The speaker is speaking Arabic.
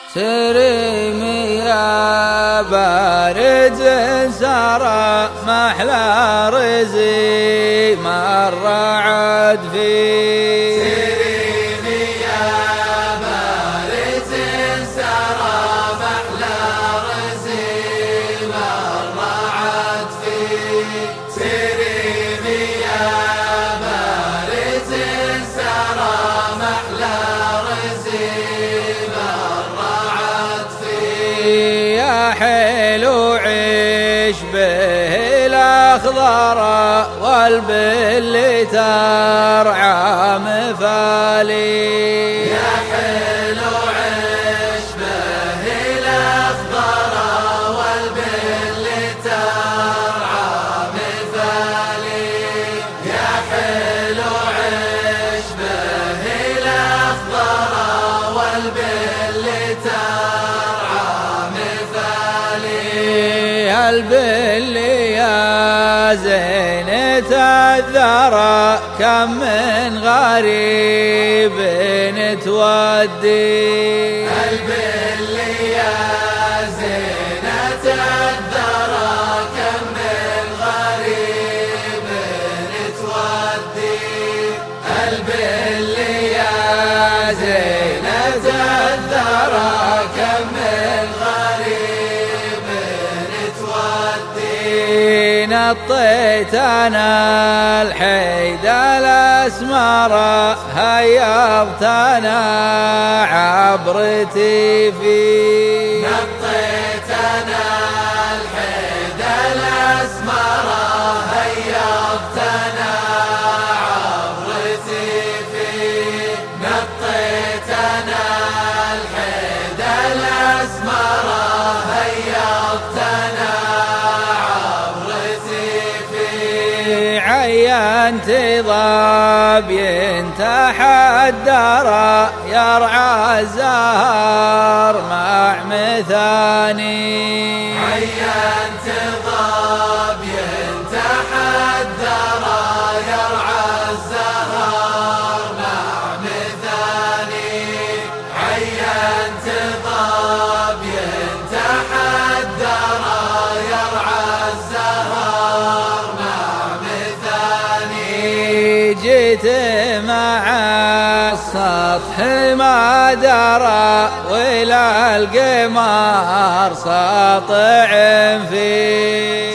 سريمي يا بارد سرى محلى رزي مر عد فيه. سريمي يا بارد سرى محلى رزي مر عد فيه. سريمي يا بارد سرى محلى يا حلو عيش به الأخضر والبل ترعى مفالي. يا حلو عيش به الأخضر والبل ترعى مفالي. يا حلو عيش به الأخضر والبل ترعى البل يا زينة الذرى كم من غريب تودي. البل يا زينة الذرى كم من غريب تودي. البل يا زينة الذرى كم من غريب تودي. نطيت انا الحيد الاسمر هيضت انا عبرتي فيه. نطيت انا الحيد الاسمر هيضت انا عبرتي فيه. نطيت انا الحيد الاسمر هيضت انا عينت ظبي تحدر يرعى الزهر مع مثاني. عينت ظبي تحدر يرعى الزهر مع مثاني. عينت ظبي تحدر يرعى الزهر مع مثاني. جيت مع السطح ما درى ولا القمر ساطع فيه.